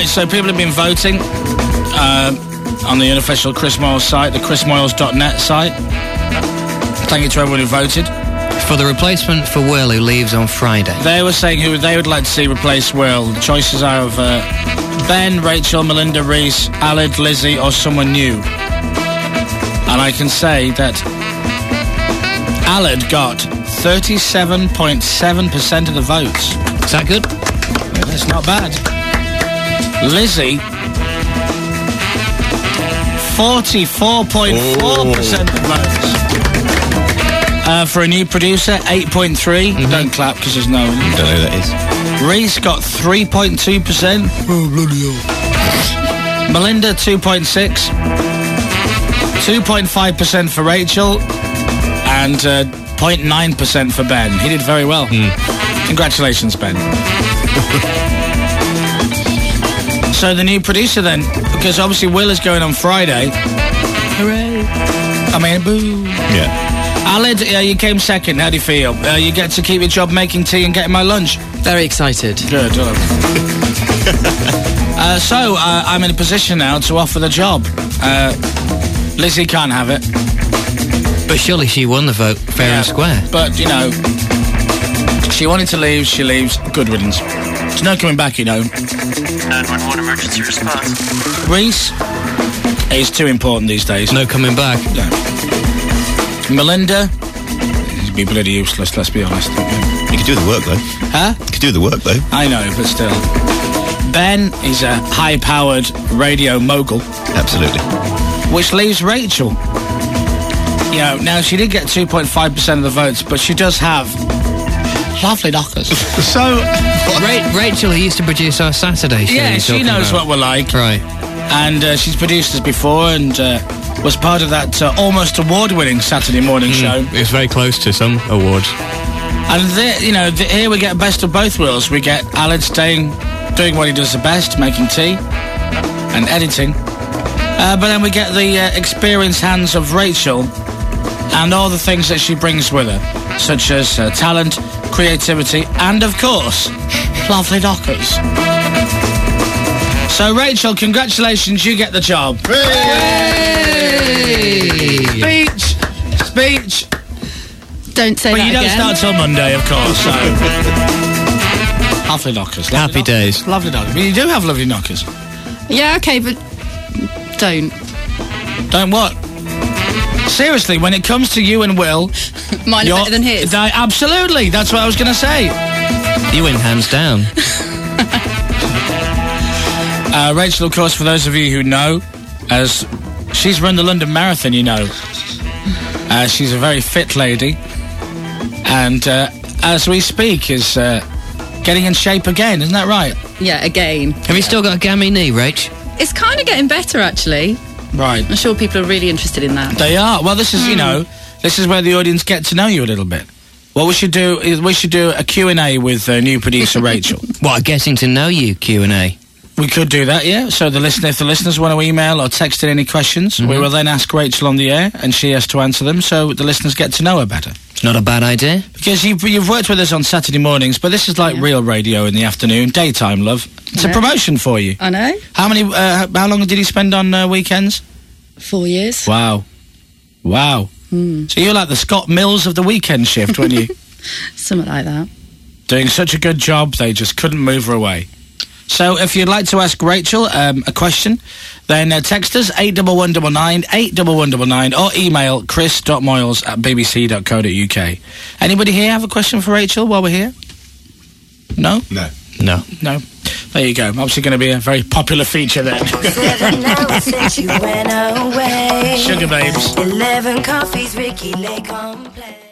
Right, so people have been voting on the unofficial Chris Moyles site, the chrismoyles.net site. Thank you to everyone who voted. For the replacement for Will, who leaves on Friday. They were saying who they would like to see replace Will. The choices are of Ben, Rachel, Melinda, Reese, Aled, Lizzie, or someone new. And I can say that Aled got 37.7% of the votes. Is that good? Yeah, that's not bad. Lizzie, 44.4% of the votes. For a new producer, 8.3. Don't clap because there's no one. Don't know who that is. Reese got 3.2%. Oh, bloody hell. Melinda, 2.6. 2.5% for Rachel. And 0.9% for Ben. He did very well. Congratulations, Ben. So the new producer then, because obviously Will is going on Friday. Hooray. I mean, boo. Yeah. Aled, you came second. How do you feel? You get to keep your job making tea and getting my lunch. Very excited. Good. So I'm in a position now to offer the job. Lizzie can't have it. But surely she won the vote fair and square. But, you know, she wanted to leave, she leaves. Good riddance. There's no coming back, you know. 911 emergency response. Reese is too important these days. No coming back. No. Melinda, he'd be bloody useless, let's be honest. You could do the work, though. Huh? You could do the work, though. I know, but still. Ben is a high-powered radio mogul. Absolutely. Which leaves Rachel. You know, now she did get 2.5% of the votes, but she does have lovely knockers. So, Rachel, who used to produce our Saturday show. Yeah, she knows what we're like. Right. And she's produced us before and was part of that almost award-winning Saturday morning show. It was very close to some awards. And, here we get best of both worlds. We get Aled staying, doing what he does the best, making tea and editing. But then we get the experienced hands of Rachel and all the things that she brings with her, such as talent, creativity, and, of course, lovely knockers. So, Rachel, congratulations, you get the job. Hooray! Speech! Don't say that again. But you don't start till Monday, of course, so... Lovely knockers. Happy days. Lovely knockers. But you do have lovely knockers. Yeah, okay, but don't. Don't what? Seriously, when it comes to you and Will... Mine are better than his. Absolutely, that's what I was going to say. You win hands down. Rachel, of course, for those of you who know, as she's run the London Marathon, you know. She's a very fit lady. And as we speak, is getting in shape again, isn't that right? Yeah, again. Have you still got a gammy knee, Rach? It's kind of getting better, actually. Right. I'm sure people are really interested in that. They are. Well, this is, you know, this is where the audience get to know you a little bit. What we should do is we should do a Q&A with new producer Rachel. What, a getting to know you Q&A? We could do that, yeah. So if the listeners want to email or text in any questions, we will then ask Rachel on the air, and she has to answer them, so the listeners get to know her better. It's not a bad idea. Because you've worked with us on Saturday mornings, but this is like real radio in the afternoon, daytime, love. It's a promotion for you. I know. How long did you spend on weekends? 4 years. Wow. So you're like the Scott Mills of the weekend shift, weren't you? Something like that. Doing such a good job, they just couldn't move her away. So if you'd like to ask Rachel a question, then text us 81199, 81199, or email chris.moyles@bbc.co.uk. Anybody here have a question for Rachel while we're here? No? No. No. There you go. Obviously going to be a very popular feature then. 7 hours since you went away. Sugar babes. 11 coffees, Ricky Lake on play.